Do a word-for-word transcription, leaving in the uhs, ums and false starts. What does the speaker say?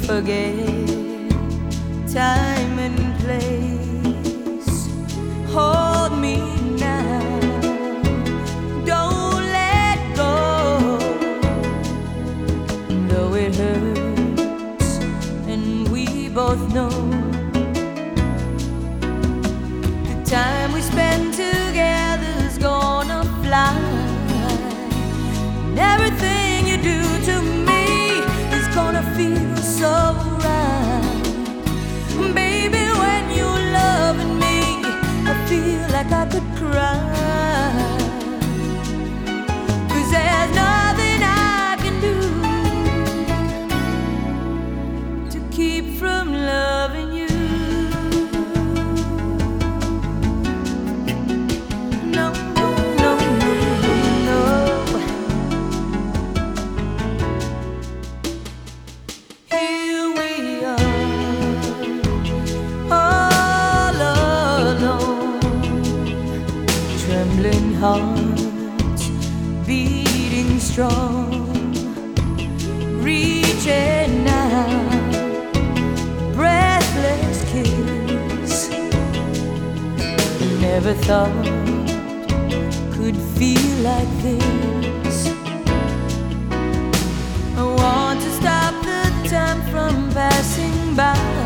forget time and place. Hold me now, don't let go. Though it hurts and we both know the time we spend together's gonna fly, and everything you do to me is gonna feel so right. Baby, when you're loving me, I feel like I could cry, 'cause there's nothing I can do to keep from loving you. No, no, no, no, no. Here we are, all alone, trembling hearts beating strong, reaching out, breathless kiss. Never thought could feel like this. I want to stop the time from passing by.